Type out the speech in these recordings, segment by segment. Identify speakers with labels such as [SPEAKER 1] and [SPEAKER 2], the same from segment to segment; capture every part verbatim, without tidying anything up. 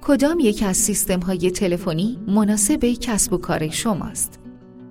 [SPEAKER 1] کدام یک از سیستم‌های تلفنی مناسب کسب و کار شماست؟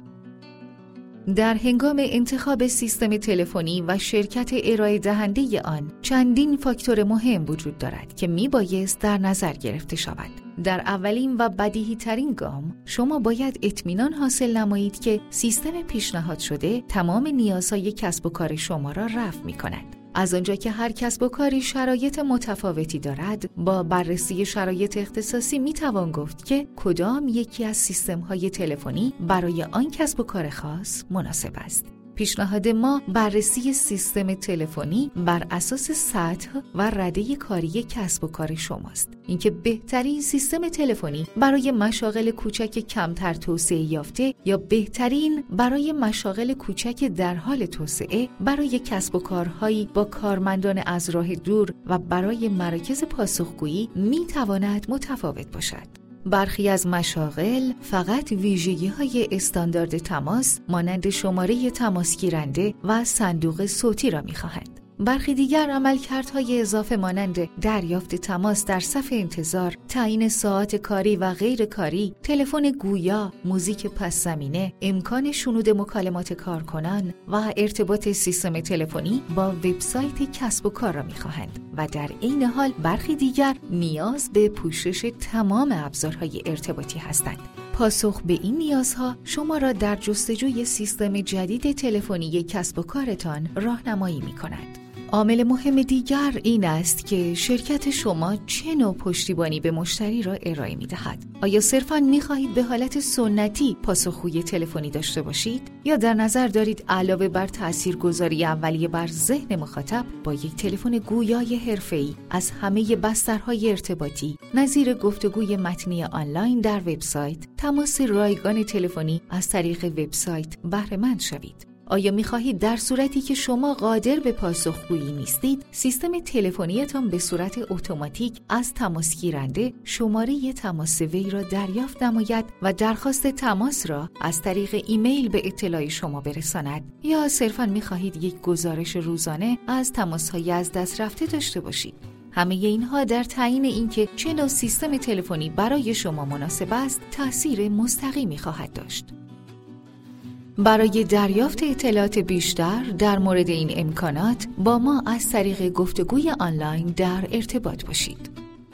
[SPEAKER 1] در هنگام انتخاب سیستم تلفنی و شرکت ارائه دهنده آن چندین فاکتور مهم وجود دارد که میبایست در نظر گرفته شود. در اولین و بدیهی ترین گام شما باید اطمینان حاصل نمایید که سیستم پیشنهاد شده تمام نیازهای کسب و کار شما را رفع می‌کند. از آنجا که هر کسب و کاری شرایط متفاوتی دارد، با بررسی شرایط اختصاصی میتوان گفت که کدام یکی از سیستم‌های تلفنی برای آن کسب و کار خاص مناسب است. پیشنهاد ما بررسی سیستم تلفنی بر اساس سطح و رده کاری کسب و کار شماست. اینکه بهترین سیستم تلفنی برای مشاغل کوچک کمتر توسعه یافته یا بهترین برای مشاغل کوچک در حال توسعه، برای کسب و کارهایی با کارمندان از راه دور و برای مراکز پاسخگویی میتواند متفاوت باشد. برخی از مشاغل فقط ویژگی‌های استاندارد تماس مانند شماره تماس گیرنده و صندوق صوتی را می‌خواهند. برخی دیگر عملکردهای اضافه مانند دریافت تماس در صف انتظار، تعیین ساعات کاری و غیر کاری، تلفن گویا، موزیک پس زمینه، امکان شنود مکالمات کارکنان و ارتباط سیستم تلفنی با وبسایت کسب و کار را می‌خواهند و در عین حال برخی دیگر نیاز به پوشش تمام ابزارهای ارتباطی هستند. پاسخ به این نیازها شما را در جستجوی سیستم جدید تلفنی کسب و کارتان راهنمایی می‌کند. عامل مهم دیگر این است که شرکت شما چه نوع پشتیبانی به مشتری را ارائه می‌دهد. آیا صرفاً می‌خواهید به حالت سنتی پاسخگوی تلفنی داشته باشید یا در نظر دارید علاوه بر تاثیرگذاری اولیه بر ذهن مخاطب با یک تلفن گویای حرفه‌ای از همه بسترهای ارتباطی نظیر گفتگوی متنی آنلاین در وبسایت، تماس رایگان تلفنی از طریق وبسایت بهره مند شوید؟ آیا می‌خواهید در صورتی که شما قادر به پاسخگویی نیستید، سیستم تلفنیتان به صورت اتوماتیک از تماس گیرنده شماره تماس وی را دریافت نماید و درخواست تماس را از طریق ایمیل به اطلاع شما برساند؟ یا صرفاً می‌خواهید یک گزارش روزانه از تماس‌های از دست رفته داشته باشید؟ همه اینها در تعیین اینکه چه نوع سیستم تلفنی برای شما مناسب است، تأثیر مستقیمی خواهد داشت. برای دریافت اطلاعات بیشتر در مورد این امکانات با ما از طریق گفتگوی آنلاین در ارتباط باشید.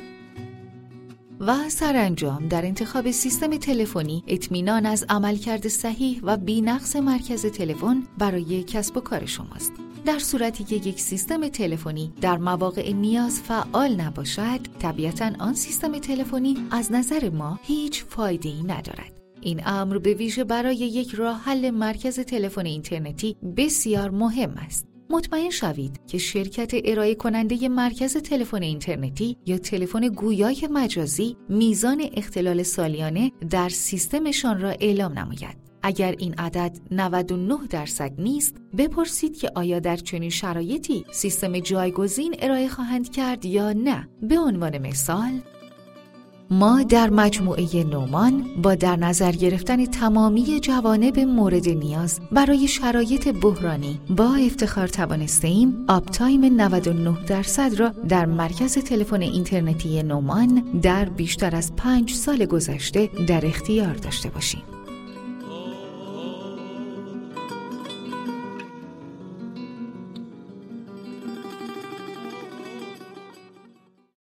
[SPEAKER 1] و سرانجام در انتخاب سیستم تلفنی اطمینان از عملکرد صحیح و بی‌نقص مرکز تلفن برای کسب و کار شماست. در صورتی که یک سیستم تلفنی در مواقع نیاز فعال نباشد، طبیعتاً آن سیستم تلفنی از نظر ما هیچ فایده‌ای ندارد. این امر به ویژه برای یک راه حل مرکز تلفن اینترنتی بسیار مهم است. مطمئن شوید که شرکت ارائه کننده مرکز تلفن اینترنتی یا تلفن گویای مجازی میزان اختلال سالیانه در سیستمشان را اعلام نماید. اگر این عدد نود و نه درصد نیست، بپرسید که آیا در چنین شرایطی سیستم جایگزین ارائه خواهند کرد یا نه. به عنوان مثال، ما در مجموعه نومان با در نظر گرفتن تمامی جوانب مورد نیاز برای شرایط بحرانی با افتخار توانستیم آپ تایم نود و نه درصد را در مرکز تلفن اینترنتی نومان در بیشتر از پنج سال گذشته در اختیار داشته باشیم.